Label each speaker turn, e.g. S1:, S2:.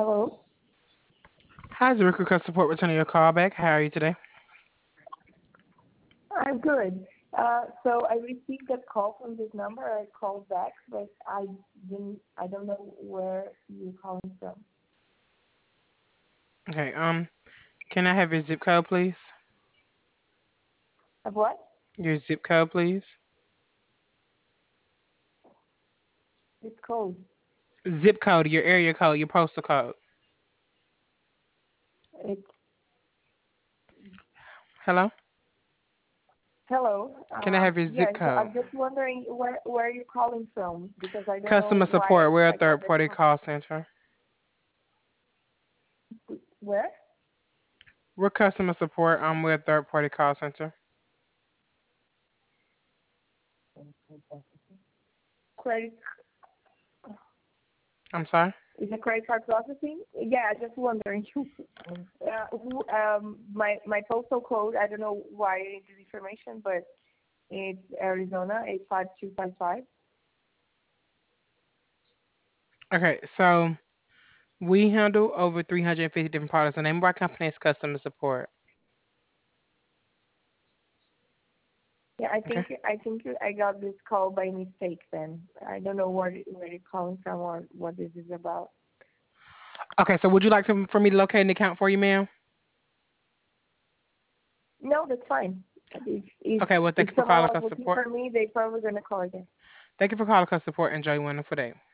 S1: Hello.
S2: Hi, Zurich Customer Support returning your call back. How are you today?
S1: I'm good. So I received a call from this number. I called back, but I didn't. I don't know where you're calling from.
S2: Okay, can I have your zip code, please?
S1: Of what?
S2: Your zip code, please.
S1: It's code.
S2: Zip code, your area code, your postal code.
S1: It's
S2: Hello?
S1: hello.
S2: Can I have your zip
S1: Yes.
S2: code?
S1: I'm just wondering where you're calling from because I don't know
S2: Customer
S1: why
S2: support, we're a
S1: I got
S2: third
S1: this
S2: party
S1: call.
S2: call center.
S1: Where?
S2: We're customer support, we're a third party call center.
S1: Credit
S2: I'm sorry?
S1: is it credit card processing? Yeah. Just wondering. My postal code. I don't know why I need this information, but it's Arizona 85255.
S2: Okay, so we handle over 350 different products. The name of our company is customer support.
S1: Yeah, I
S2: Okay?
S1: think I got this call by mistake. Then I don't know where you're calling from or what this is about.
S2: Okay, so would you like for me to locate an account for you, ma'am?
S1: No, that's fine. If
S2: Okay, well, thank
S1: if
S2: you for
S1: someone
S2: calling
S1: was
S2: customer
S1: looking
S2: support.
S1: for me, they probably gonna call again.
S2: Thank you for calling customer support. Enjoy your wonderful day.